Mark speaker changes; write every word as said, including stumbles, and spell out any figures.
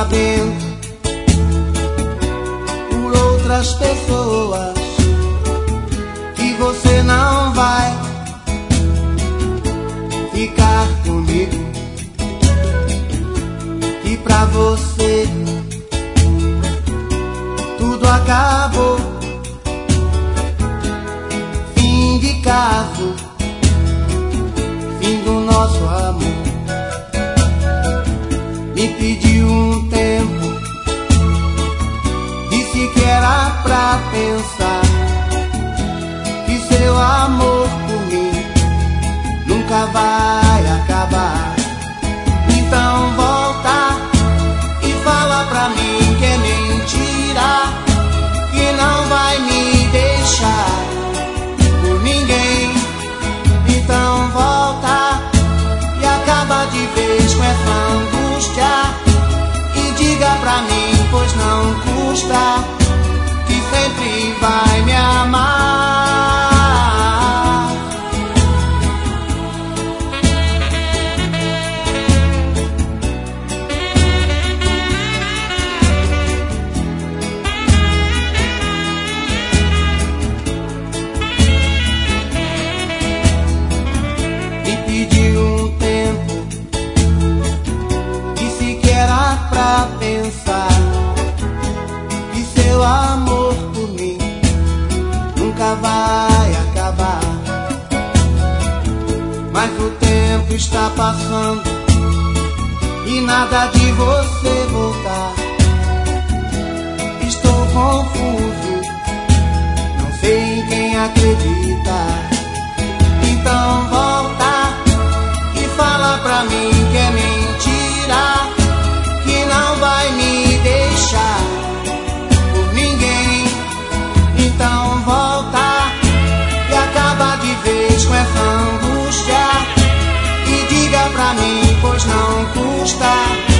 Speaker 1: sabendo por outras pessoas que você não vai ficar comigo, e pra você tudo acabou. Fim de caso, fim do nosso amor. Me pediu um tempo, disse que era pra pensar, que seu amor por mim nunca vai acabar. Então volta e fala pra mim que é mentira, que não vai me deixar por ninguém. Então volta e acaba de vez com essa angústia, e diga pra mim, pois não custa, que sempre vai me amar. Me pediu um tempo, disse que era pra pensar, que seu amor por mim nunca vai acabar. Mas o tempo está passando e nada de você voltar. Estou confuso, não sei em quem acreditar. Então volta e fala pra mim que é mentira, que não vai me deixar por ninguém. Então volta e acaba de vez com essa angústia, e diga pra mim, pois não custa,